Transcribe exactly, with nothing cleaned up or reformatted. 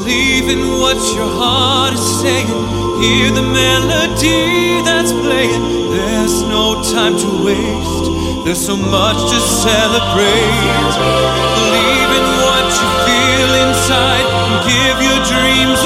Believe in what your heart is saying. Hear the melody that's playing. There's no time to waste. There's so much to celebrate. Believe in what you feel inside and give your dreams